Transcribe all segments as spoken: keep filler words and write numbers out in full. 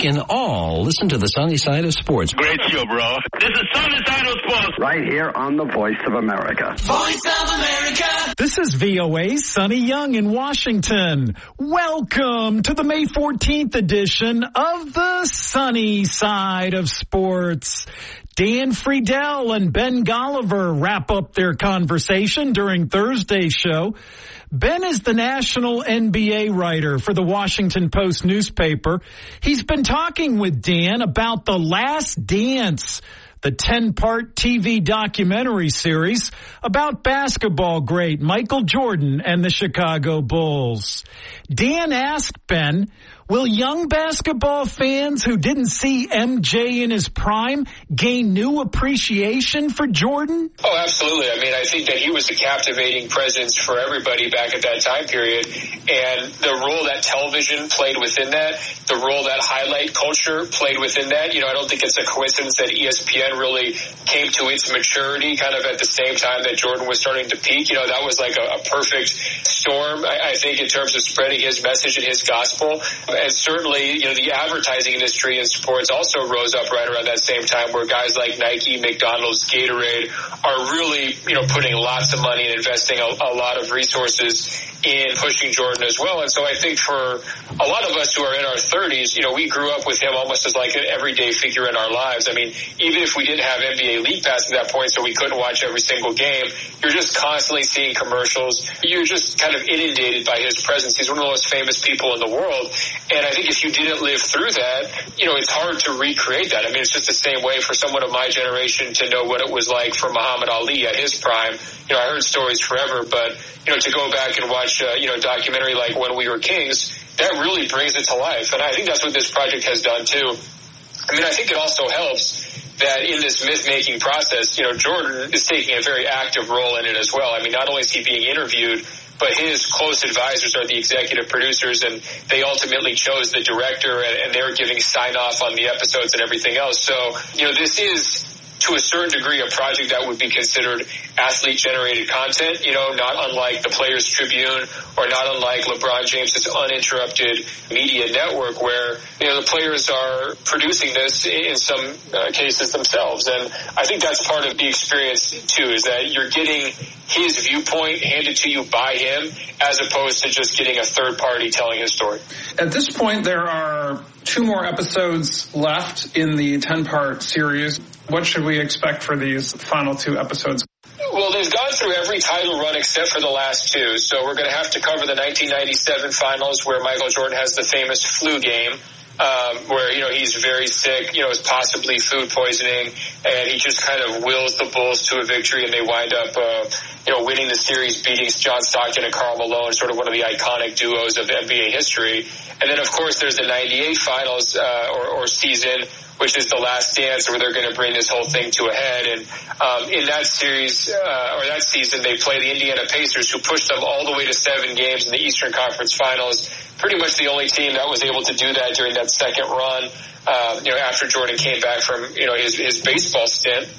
in all, listen to the sunny side of sports. Great show, bro. This is Sunny Side of Sports. Right here on the Voice of America. Voice of America. This is V O A's Sonny Young in Washington. Welcome to the May fourteenth edition of the Sunny Side of Sports. Dan Friedel and Ben Golliver wrap up their conversation during Thursday's show. Ben is the national N B A writer for the Washington Post newspaper. He's been talking with Dan about The Last Dance, the ten-part T V documentary series about basketball great Michael Jordan and the Chicago Bulls. Dan asked Ben, will young basketball fans who didn't see M J in his prime gain new appreciation for Jordan? Oh, absolutely. I mean, I think that he was a captivating presence for everybody back at that time period. And the role that television played within that, the role that highlight culture played within that, you know, I don't think it's a coincidence that E S P N really came to its maturity kind of at the same time that Jordan was starting to peak. You know, that was like a, a perfect storm, I, I think, in terms of spreading his message and his gospel. And certainly, you know, the advertising industry in sports also rose up right around that same time, where guys like Nike, McDonald's, Gatorade are really, you know, putting lots of money and investing a, a lot of resources in pushing Jordan as well. And so I think for a lot of us who are in our thirties, you know, we grew up with him almost as like an everyday figure in our lives. I mean, even if we didn't have N B A League Pass at that point, so we couldn't watch every single game, you're just constantly seeing commercials. You're just kind of inundated by his presence. He's one of the most famous people in the world. And I think if you didn't live through that, you know, it's hard to recreate that. I mean, it's just the same way for someone of my generation to know what it was like for Muhammad Ali at his prime. You know, I heard stories forever, but, you know, to go back and watch, uh, you know, a documentary like When We Were Kings, that really brings it to life. And I think that's what this project has done, too. I mean, I think it also helps that in this myth-making process, you know, Jordan is taking a very active role in it as well. I mean, not only is he being interviewed, but his close advisors are the executive producers, and they ultimately chose the director, and, and they're giving sign-off on the episodes and everything else. So, you know, this is, to a certain degree, a project that would be considered athlete-generated content, you know, not unlike the Players Tribune or not unlike LeBron James's uninterrupted media network, where, you know, the players are producing this in some uh, cases themselves. And I think that's part of the experience, too, is that you're getting his viewpoint handed to you by him as opposed to just getting a third party telling his story. At this point, there are two more episodes left in the ten-part series. What should we expect for these final two episodes? Well, they've gone through every title run except for the last two. So we're going to have to cover the nineteen ninety-seven finals, where Michael Jordan has the famous flu game, um, where, you know, he's very sick, you know, it's possibly food poisoning, and he just kind of wills the Bulls to a victory, and they wind up, uh, you know, winning the series, beating John Stockton and Karl Malone, sort of one of the iconic duos of N B A history. And then, of course, there's the ninety-eight finals uh, or, or season, which is the Last Dance, where they're going to bring this whole thing to a head. And um, in that series, uh, or that season, they play the Indiana Pacers, who pushed them all the way to seven games in the Eastern Conference Finals. Pretty much the only team that was able to do that during that second run, uh, you know, after Jordan came back from, you know, his, his baseball stint.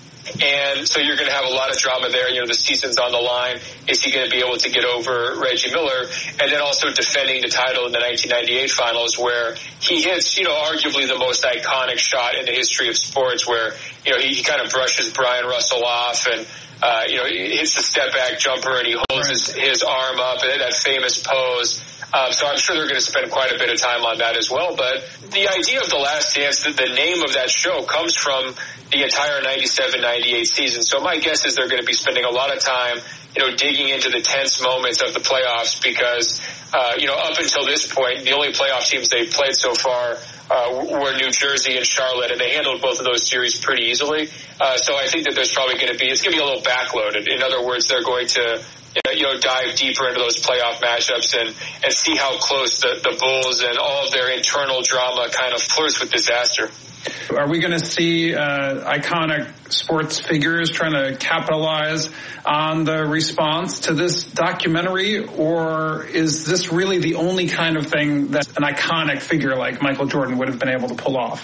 And so you're going to have a lot of drama there. You know, the season's on the line. Is he going to be able to get over Reggie Miller? And then also defending the title in the nineteen ninety-eight finals, where he hits, you know, arguably the most iconic shot in the history of sports, where, you know, he, he kind of brushes Brian Russell off and, uh, you know, he hits the step back jumper and he holds his, his arm up in that famous pose. Um, so I'm sure they're going to spend quite a bit of time on that as well. But the idea of The Last Dance, the, the name of that show, comes from the entire ninety-seven ninety-eight season. So my guess is they're going to be spending a lot of time, you know, digging into the tense moments of the playoffs, because, uh, you know, up until this point, the only playoff teams they've played so far uh, were New Jersey and Charlotte, and they handled both of those series pretty easily. Uh, so I think that there's probably going to be, it's going to be a little backloaded. In other words, they're going to, you know, dive deeper into those playoff matchups and, and see how close the, the Bulls and all of their internal drama kind of flirts with disaster. Are we going to see uh, iconic sports figures trying to capitalize on the response to this documentary, or is this really the only kind of thing that an iconic figure like Michael Jordan would have been able to pull off?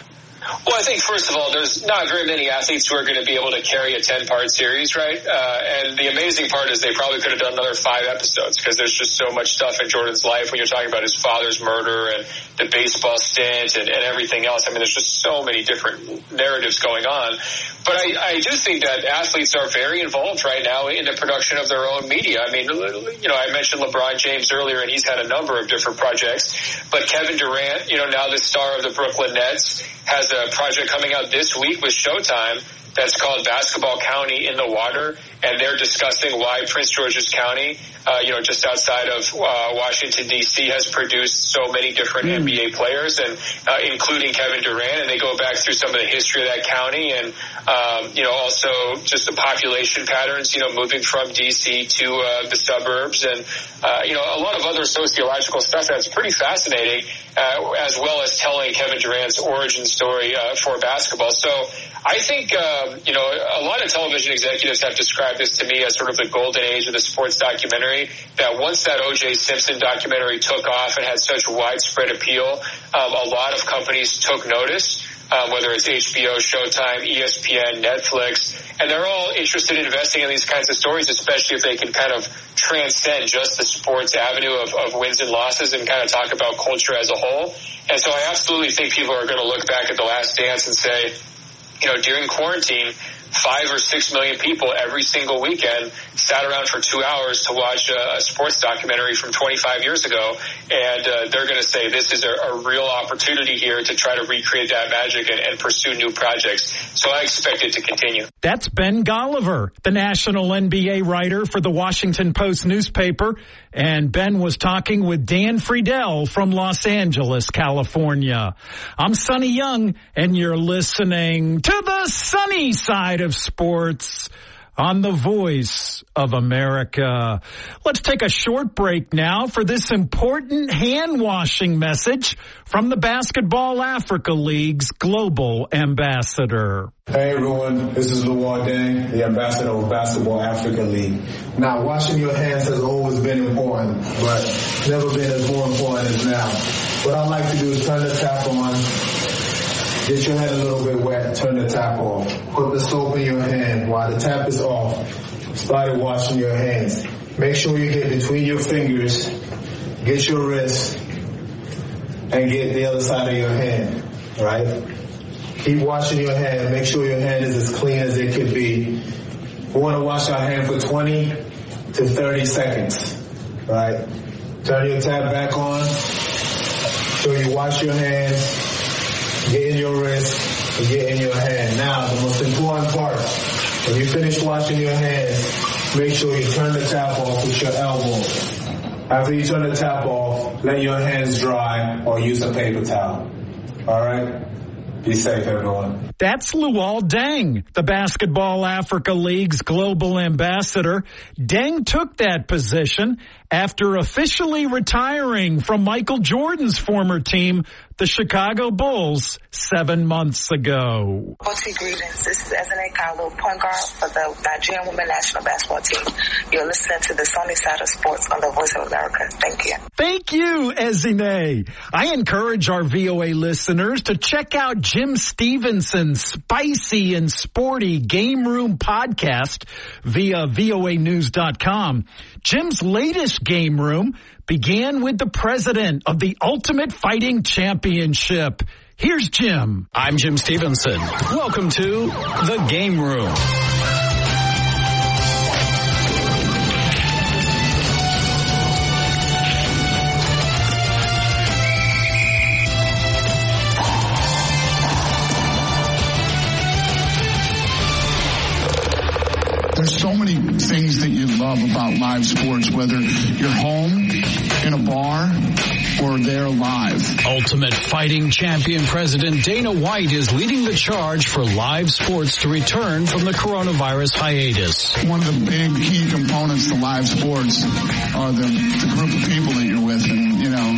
Well, I think, first of all, there's not very many athletes who are going to be able to carry a ten-part series, right? Uh, and the amazing part is they probably could have done another five episodes because there's just so much stuff in Jordan's life when you're talking about his father's murder and the baseball stint and, and everything else. I mean, there's just so many different narratives going on. But I, I do think that athletes are very involved right now in the production of their own media. I mean, you know, I mentioned LeBron James earlier, and he's had a number of different projects. But Kevin Durant, you know, now the star of the Brooklyn Nets, has a project coming out this week with Showtime that's called Basketball County in the Water, and they're discussing why Prince George's County, uh, you know, just outside of uh, Washington, D C, has produced so many different mm. N B A players, and uh, including Kevin Durant, and they go back through some of the history of that county and, um, you know, also just the population patterns, you know, moving from D C to uh, the suburbs, and, uh, you know, a lot of other sociological stuff that's pretty fascinating, uh, as well as telling Kevin Durant's origin story uh, for basketball. So I think, um, you know, a lot of television executives have described this to me as sort of the golden age of the sports documentary, that once that O J Simpson documentary took off and had such widespread appeal, um, a lot of companies took notice, um, whether it's H B O, Showtime, E S P N, Netflix, and they're all interested in investing in these kinds of stories, especially if they can kind of transcend just the sports avenue of, of wins and losses and kind of talk about culture as a whole. And so I absolutely think people are going to look back at The Last Dance and say, you know, during quarantine, five or six million people every single weekend sat around for two hours to watch a, a sports documentary from twenty-five years ago. And uh, they're going to say this is a, a real opportunity here to try to recreate that magic and, and pursue new projects. So I expect it to continue. That's Ben Golliver, the national N B A writer for the Washington Post newspaper. And Ben was talking with Dan Friedel from Los Angeles, California. I'm Sonny Young, and you're listening to the sunny side of sports on the Voice of America. Let's take a short break now for this important hand-washing message from the Basketball Africa League's global ambassador. Hey everyone, this is Luol Deng, the ambassador of Basketball Africa League. Now, washing your hands has always been important, but never been as more important as now. What I like to do is turn the tap on, get your hand a little bit wet, turn the tap off. Put the soap in your hand while the tap is off. Start washing your hands. Make sure you get between your fingers, get your wrist, and get the other side of your hand, right? Keep washing your hand. Make sure your hand is as clean as it could be. We want to wash our hand for twenty to thirty seconds, right? Turn your tap back on. So you wash your hands, get in your wrist, and get in your hand. Now, the most important part, when you finish washing your hands, make sure you turn the tap off with your elbow. After you turn the tap off, let your hands dry or use a paper towel. All right? Be safe, everyone. That's Luol Deng, the Basketball Africa League's global ambassador. Deng took that position after officially retiring from Michael Jordan's former team, the Chicago Bulls, seven months ago. Multi greetings. This is Ezine Kalu, point guard for the Nigerian Women National Basketball Team. You're listening to the Sunny Side of Sports on the Voice of America. Thank you. Thank you, Ezine. I encourage our V O A listeners to check out Jim Stevenson's spicy and sporty Game Room podcast via V O A news dot com. Jim's latest Game Room began with the president of the Ultimate Fighting Championship. Here's Jim. I'm Jim Stevenson. Welcome to the Game Room. There's so many things that you love about live sports, whether you're home, in a bar, or there live. Ultimate Fighting Champion President Dana White is leading the charge for live sports to return from the coronavirus hiatus. One of the big key components to live sports are the, the group of people that you're with, and, you know, the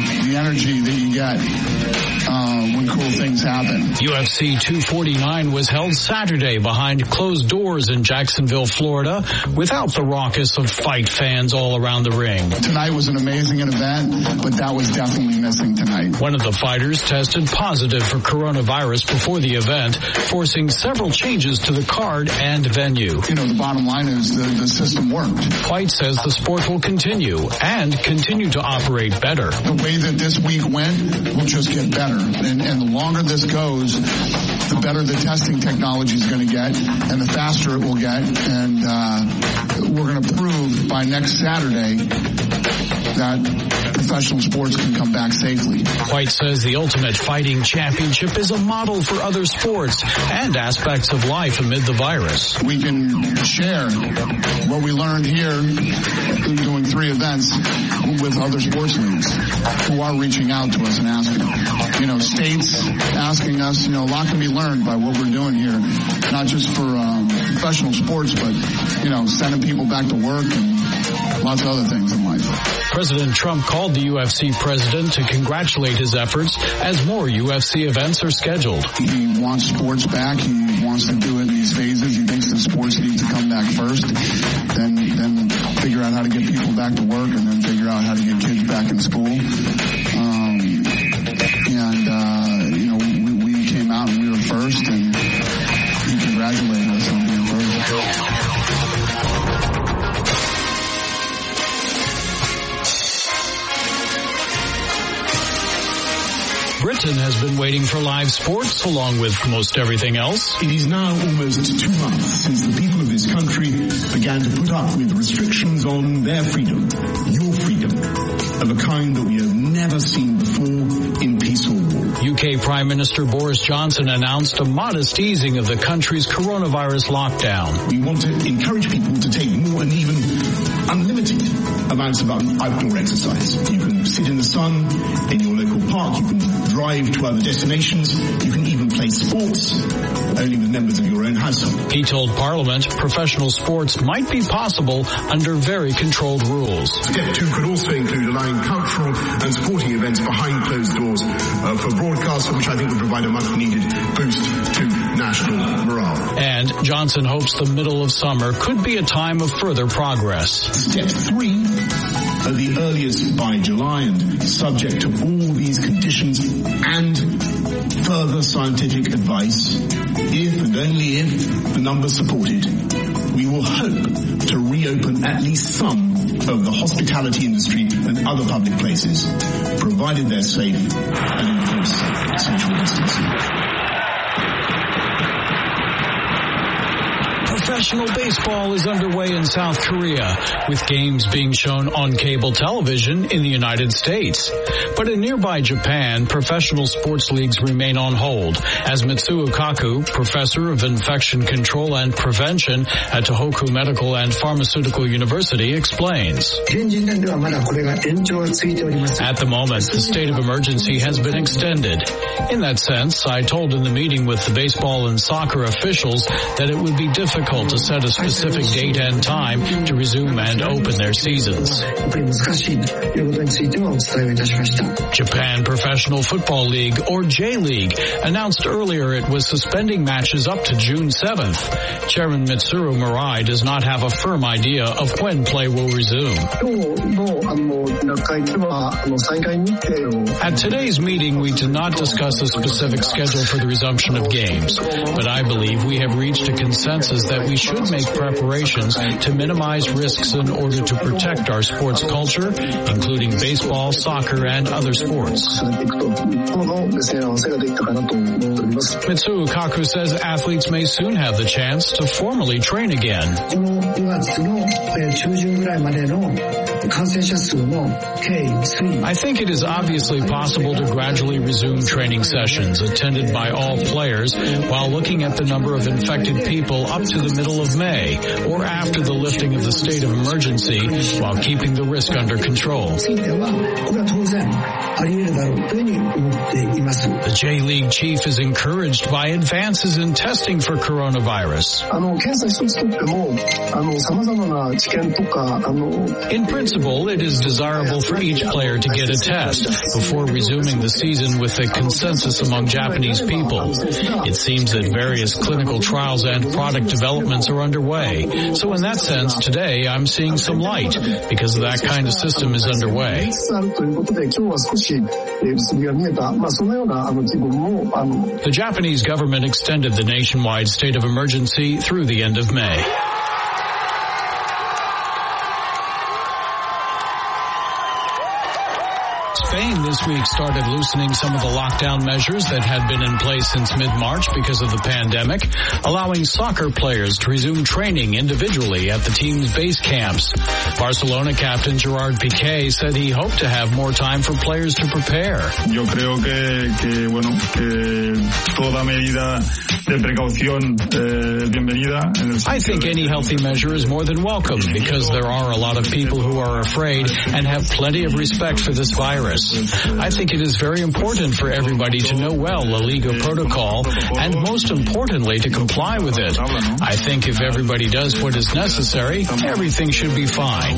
energy that you get uh, when cool things happen. U F C two forty-nine was held Saturday behind closed doors in Jacksonville, Florida, without the raucous of fight fans all around the ring. Tonight was an amazing event, but that was definitely missing tonight. One of the fighters tested positive for coronavirus before the event, forcing several changes to the card and venue. You know, the bottom line is the, the system worked. White says the sport will continue and continue to operate better. The way that this week went will just get better. And, and the longer this goes, the better the testing technology is going to get and the faster it will get. And uh, we're going to prove by next Saturday that professional sports can come back safely. White says the Ultimate Fighting Championship is a model for other sports and aspects of life amid the virus. We can share what we learned here doing three events with other sports leagues who are reaching out to us and asking. You know, states asking us, you know, a lot can be learned by what we're doing here, not just for um, professional sports, but, you know, sending people back to work and lots of other things in life. President Trump called the U F C president to congratulate his efforts as more U F C events are scheduled. He wants sports back. He wants to do it in these phases. He thinks the sports need to come back first, then then figure out how to get people back to work, and then figure out how to get kids back in school. Um, and, uh, you know, we, we came out and we were first, and he congratulated us on being first. Britain has been waiting for live sports along with most everything else. It is now almost two months since the people of this country began to put up with restrictions on their freedom, your freedom, of a kind that we have never seen before in peace or war. U K Prime Minister Boris Johnson announced a modest easing of the country's coronavirus lockdown. We want to encourage people to take more and even unlimited amounts of outdoor exercise. You can sit in the sun in your local park, you can drive to other destinations, you can even play sports, only with members of your own household. He told Parliament professional sports might be possible under very controlled rules. Step two could also include allowing cultural and sporting events behind closed doors uh, for broadcasts, which I think would provide a much needed boost to national morale. And Johnson hopes the middle of summer could be a time of further progress. Step three, at the earliest by July, and subject to all these conditions and further scientific advice, if and only if the numbers support it, we will hope to reopen at least some of the hospitality industry and other public places, provided they're safe and enforce social distancing. Professional baseball is underway in South Korea, with games being shown on cable television in the United States. But in nearby Japan, professional sports leagues remain on hold, as Mitsuo Kaku, professor of infection control and prevention at Tohoku Medical and Pharmaceutical University, explains. At the moment, the state of emergency has been extended. In that sense, I told in the meeting with the baseball and soccer officials that it would be difficult to set a specific date and time to resume and open their seasons. Japan Professional Football League, or J-League, announced earlier it was suspending matches up to June seventh. Chairman Mitsuru Murai does not have a firm idea of when play will resume. At today's meeting, we did not discuss a specific schedule for the resumption of games, but I believe we have reached a consensus that we should make preparations to minimize risks in order to protect our sports culture, including baseball, soccer, and other sports. Mitsuo Kaku says athletes may soon have the chance to formally train again. I think it is obviously possible to gradually resume training sessions attended by all players while looking at the number of infected people up to the middle of May or after the lifting of the state of emergency while keeping the risk under control. The J-League chief is encouraged by advances in testing for coronavirus. In principle, it is desirable for each player to get a test before resuming the season with a consensus among Japanese people. It seems that various clinical trials and product developments are underway. So in that sense, today I'm seeing some light because that kind of system is underway. The Japanese government extended the nationwide state of emergency through the end of May. Spain this week started loosening some of the lockdown measures that had been in place since mid-March because of the pandemic, allowing soccer players to resume training individually at the team's base camps. Barcelona captain Gerard Piqué said he hoped to have more time for players to prepare. Yo creo que, que bueno, que toda medida de precaución eh, es bienvenida. I think any healthy measure is more than welcome because there are a lot of people who are afraid and have plenty of respect for this virus. I think it is very important for everybody to know well La Liga protocol and most importantly to comply with it. I think if everybody does what is necessary, everything should be fine.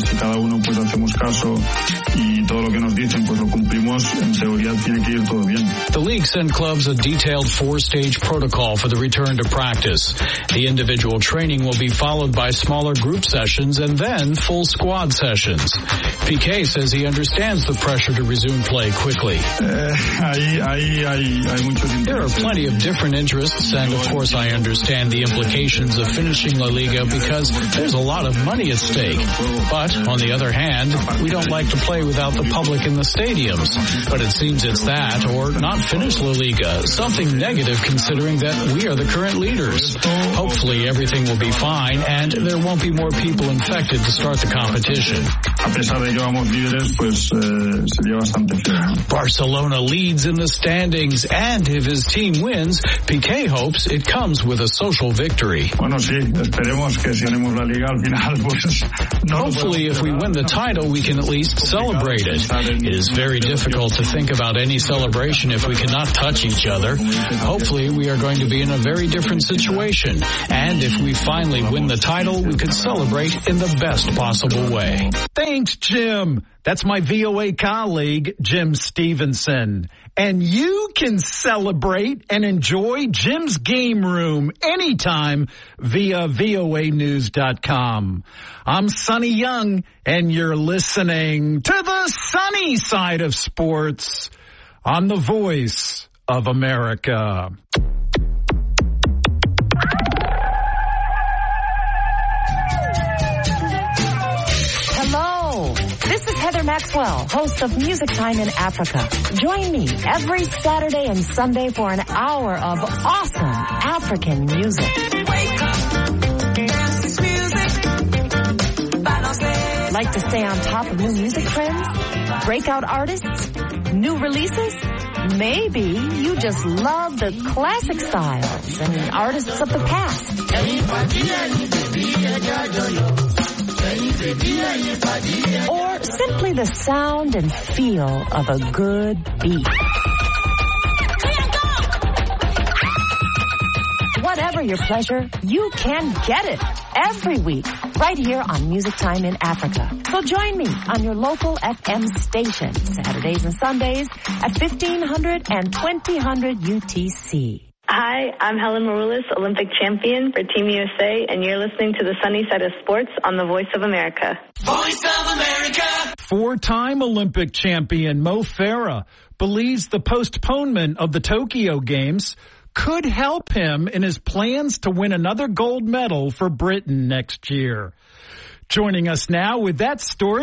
The league sent clubs a detailed four-stage protocol for the return to practice. The individual training will be followed by smaller group sessions and then full squad sessions. Piqué says he understands the pressure to resume play quickly. Uh, hay, hay, hay, hay there are plenty of different interests, and of course I understand the implications of finishing La Liga because there's a lot of money at stake. But on the other hand, we don't like to play without the public in the stadiums. But it seems it's that or not finish La Liga, something negative considering that we are the current leaders. Hopefully everything will be fine and there won't be more people infected to start the competition. Barcelona leads in the standings, and if his team wins, Piqué hopes it comes with a social victory. Hopefully, if we win the title, we can at least celebrate it. It is very difficult to think about any celebration if we cannot touch each other. Hopefully, we are going to be in a very different situation, and if we finally win the title, we could celebrate in the best possible way. Thanks, Jim. That's my V O A colleague, Jim Stevenson. And you can celebrate and enjoy Jim's Game Room anytime via V O A news dot com. I'm Sonny Young, and you're listening to the sunny side of sports on the Voice of America. This is Heather Maxwell, host of Music Time in Africa. Join me every Saturday and Sunday for an hour of awesome African music. Like to stay on top of new music trends? Breakout artists? New releases? Maybe you just love the classic styles and artists of the past. Or simply the sound and feel of a good beat. Whatever your pleasure, you can get it every week right here on Music Time in Africa. So join me on your local F M station Saturdays and Sundays at fifteen hundred and twenty hundred U T C. Hi, I'm Helen Maroulis, Olympic champion for Team U S A, and you're listening to the Sunny Side of Sports on the Voice of America. Voice of America! Four-time Olympic champion Mo Farah believes the postponement of the Tokyo Games could help him in his plans to win another gold medal for Britain next year. Joining us now with that story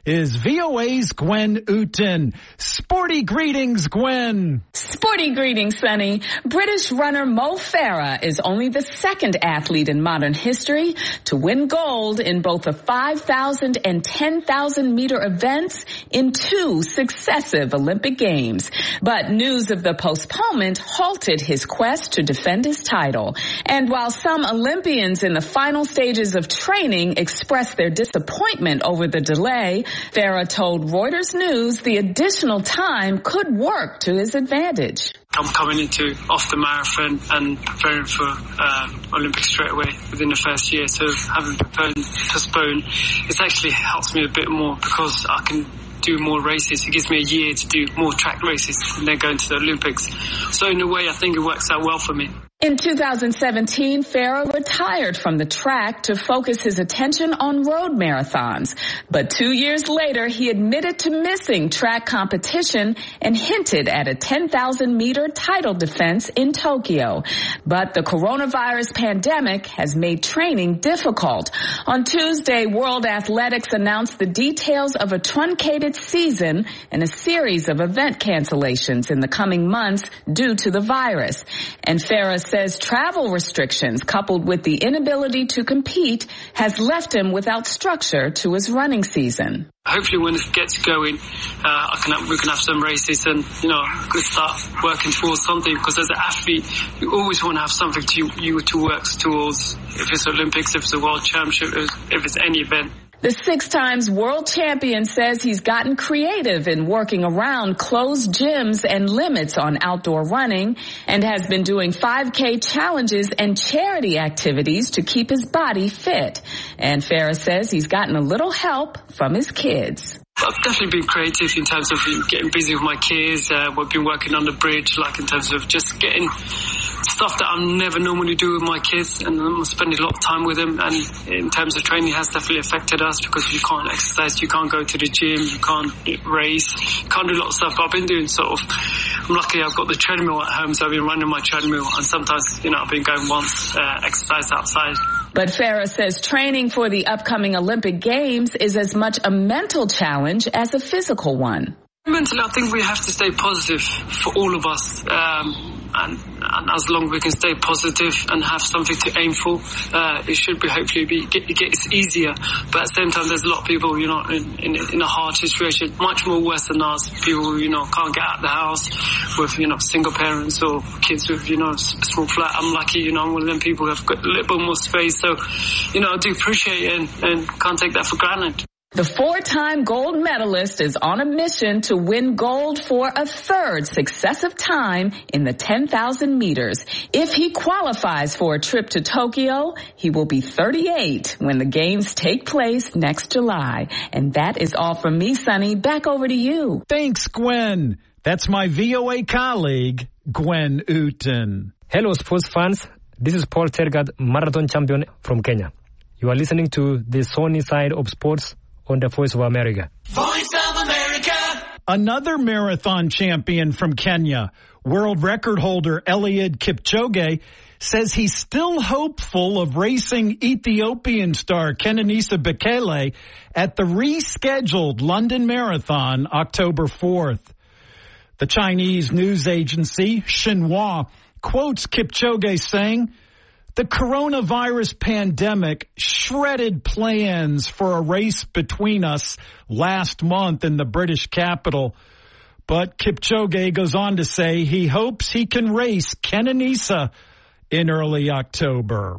is V O A's Gwen Ooten. Sporty greetings, Gwen. Sporty greetings, Sonny. British runner Mo Farah is only the second athlete in modern history to win gold in both the five thousand and ten thousand meter events in two successive Olympic Games. But news of the postponement halted his quest to defend his title. And while some Olympians in the final stages of training expressed their disappointment over the delay, Farah told Reuters News the additional time could work to his advantage. I'm coming into off the marathon and preparing for uh, Olympics straight away within the first year. So having postponed, it actually helps me a bit more because I can do more races. It gives me a year to do more track races and then go into the Olympics. So in a way, I think it works out well for me. In two thousand seventeen, Farah retired from the track to focus his attention on road marathons. But two years later, he admitted to missing track competition and hinted at a ten thousand meter title defense in Tokyo. But the coronavirus pandemic has made training difficult. On Tuesday, World Athletics announced the details of a truncated season and a series of event cancellations in the coming months due to the virus. And Farah says travel restrictions coupled with the inability to compete has left him without structure to his running season. Hopefully when it gets going, uh, I can have, we can have some races and, you know, could start working towards something because as an athlete, you always want to have something to you to work towards. If it's Olympics, if it's a World Championship, if it's any event. The six times world champion says he's gotten creative in working around closed gyms and limits on outdoor running and has been doing five K challenges and charity activities to keep his body fit. And Farah says he's gotten a little help from his kids. I've definitely been creative in terms of getting busy with my kids. Uh, we've been working on the bridge, like in terms of just getting stuff that I never normally do with my kids, and I'm spending a lot of time with them. And in terms of training, it has definitely affected us because you can't exercise, you can't go to the gym, you can't race, you can't do a lot of stuff. But I've been doing sort of, I'm lucky I've got the treadmill at home, so I've been running my treadmill, and sometimes, you know, I've been going once, uh, exercise outside. But Farah says training for the upcoming Olympic Games is as much a mental challenge as a physical one. Mentally, I think we have to stay positive for all of us. Um, and, and as long as we can stay positive and have something to aim for, uh, it should be hopefully be get, it gets easier. But at the same time, there's a lot of people, you know, in, in, in a hard situation, much more worse than us. People who, you know, can't get out of the house with, you know, single parents or kids with, you know, a small flat. I'm lucky, you know, I'm one of them people who have got a little bit more space. So, you know, I do appreciate it and, and can't take that for granted. The four-time gold medalist is on a mission to win gold for a third successive time in the ten thousand meters. If he qualifies for a trip to Tokyo, he will be thirty-eight when the games take place next July. And that is all from me, Sonny. Back over to you. Thanks, Gwen. That's my V O A colleague, Gwen Ooten. Hello, sports fans. This is Paul Tergat, marathon champion from Kenya. You are listening to the Sunny Side of Sports on the Voice of America. Voice of America. Another marathon champion from Kenya, world record holder Eliud Kipchoge, says he's still hopeful of racing Ethiopian star Kenenisa Bekele at the rescheduled London Marathon October fourth. The Chinese news agency Xinhua quotes Kipchoge saying, "The coronavirus pandemic shredded plans for a race between us last month in the British capital." But Kipchoge goes on to say he hopes he can race Kenenisa in early October.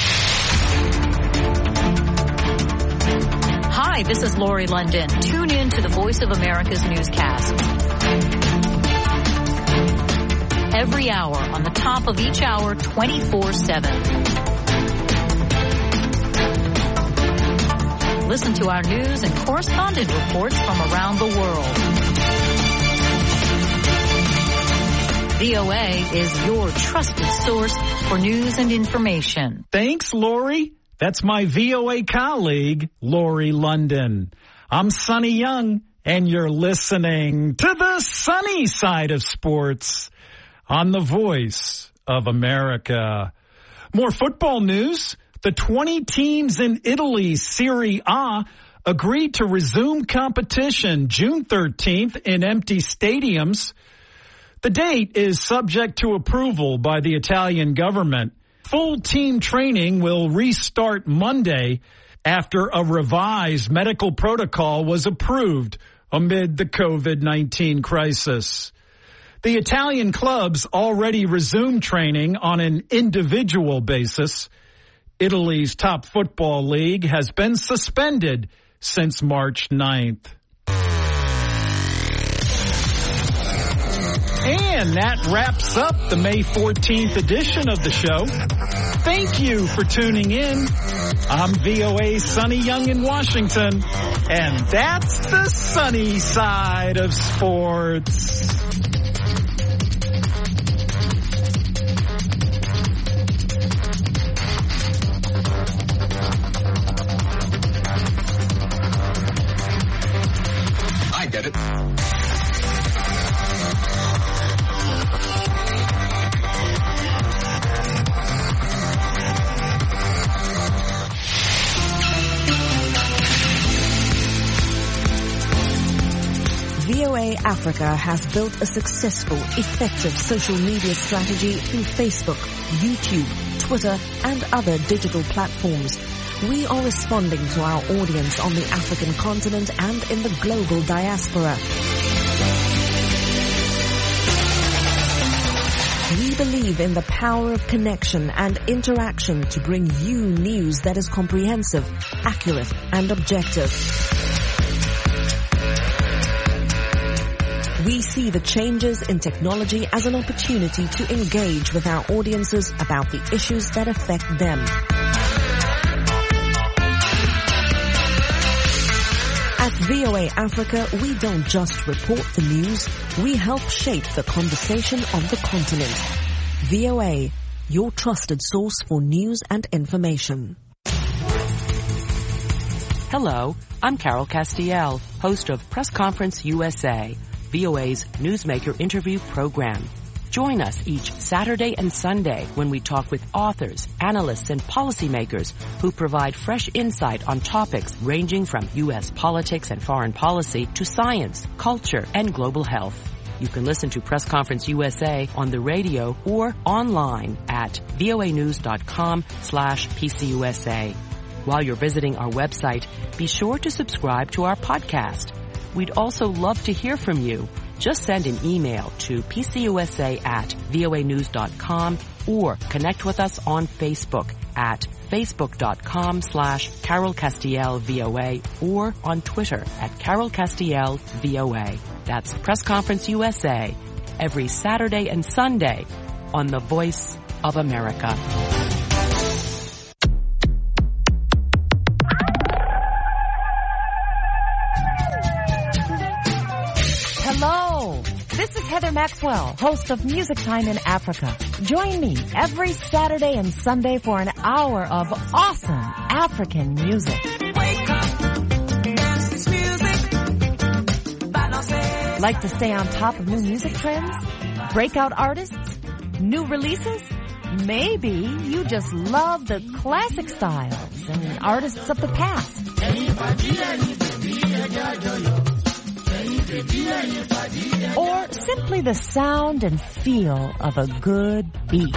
Hi, this is Lori London. Tune in to the Voice of America's newscast. Every hour, on the top of each hour, twenty-four seven. Listen to our news and correspondent reports from around the world. V O A is your trusted source for news and information. Thanks, Lori. That's my V O A colleague, Lori London. I'm Sonny Young, and you're listening to the sunny side of sports on the Voice of America. More football news. The twenty teams in Italy's Serie A agreed to resume competition June thirteenth in empty stadiums. The date is subject to approval by the Italian government. Full team training will restart Monday after a revised medical protocol was approved amid the covid nineteen crisis. The Italian clubs already resumed training on an individual basis. Italy's top football league has been suspended since March ninth. And that wraps up the May fourteenth edition of the show. Thank you for tuning in. I'm V O A's Sonny Young in Washington, and that's the sunny side of sports. I get it. V O A Africa has built a successful, effective social media strategy through Facebook, YouTube, Twitter, and other digital platforms. We are responding to our audience on the African continent and in the global diaspora. We believe in the power of connection and interaction to bring you news that is comprehensive, accurate, and objective. We see the changes in technology as an opportunity to engage with our audiences about the issues that affect them. At V O A Africa, we don't just report the news, we help shape the conversation on the continent. V O A, your trusted source for news and information. Hello, I'm Carol Castiel, host of Press Conference U S A, V O A's Newsmaker interview program. Join us each Saturday and Sunday when we talk with authors, analysts, and policymakers who provide fresh insight on topics ranging from U S politics and foreign policy to science, culture, and global health. You can listen to Press Conference U S A on the radio or online at voanews.com slash PCUSA. While you're visiting our website, be sure to subscribe to our podcast. We'd also love to hear from you. Just send an email to pcusa at voanews dot com or connect with us on Facebook at facebook.com slash Carol Castiel VOA or on Twitter at Carol Castiel VOA. That's Press Conference U S A every Saturday and Sunday on the Voice of America. Hello, this is Heather Maxwell, host of Music Time in Africa. Join me every Saturday and Sunday for an hour of awesome African music. Wake up, dance this music. Like to stay on top of new music trends? Breakout artists? New releases? Maybe you just love the classic styles and artists of the past. Or simply the sound and feel of a good beat.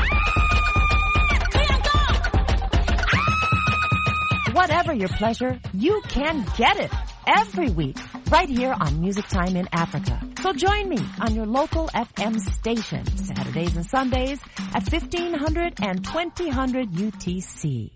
Whatever your pleasure, you can get it every week right here on Music Time in Africa. So join me on your local F M station Saturdays and Sundays at fifteen hundred and twenty hundred U T C.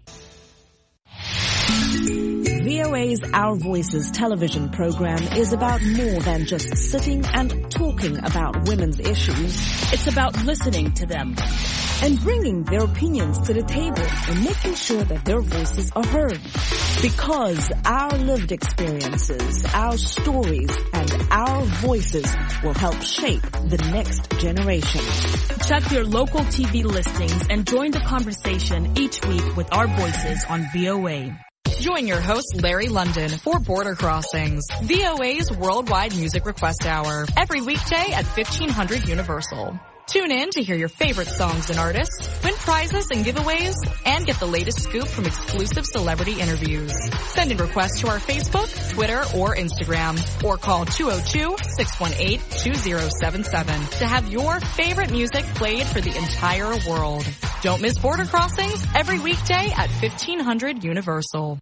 V O A's Our Voices television program is about more than just sitting and talking about women's issues. It's about listening to them and bringing their opinions to the table and making sure that their voices are heard. Because our lived experiences, our stories, and our voices will help shape the next generation. Check your local T V listings and join the conversation each week with our voices on V O A. Join your host, Larry London, for Border Crossings, V O A's Worldwide Music Request Hour, every weekday at fifteen hundred Universal. Tune in to hear your favorite songs and artists, win prizes and giveaways, and get the latest scoop from exclusive celebrity interviews. Send in requests to our Facebook, Twitter, or Instagram, or call two oh two, six one eight, two oh seven seven to have your favorite music played for the entire world. Don't miss Border Crossings every weekday at fifteen hundred Universal.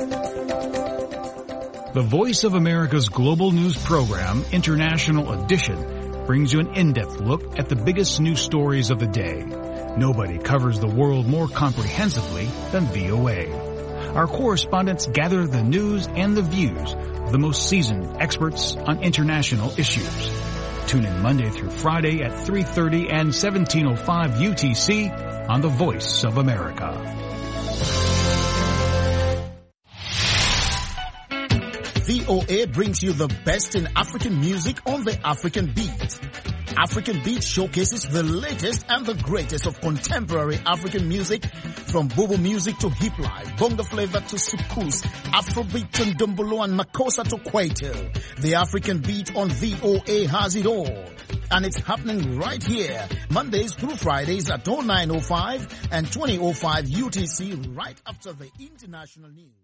The Voice of America's global news program, International Edition, brings you an in-depth look at the biggest news stories of the day. Nobody covers the world more comprehensively than V O A. Our correspondents gather the news and the views of the most seasoned experts on international issues. Tune in Monday through Friday at three thirty and seventeen oh five U T C on The Voice of America. V O A brings you the best in African music on the African Beat. African Beat showcases the latest and the greatest of contemporary African music, from Bobo music to hip life, bongo flavor to soukous, Afrobeat to Ndombolo and Makossa to Kwaito. The African Beat on V O A has it all. And it's happening right here, Mondays through Fridays at oh nine oh five and twenty oh five U T C, right after the international news.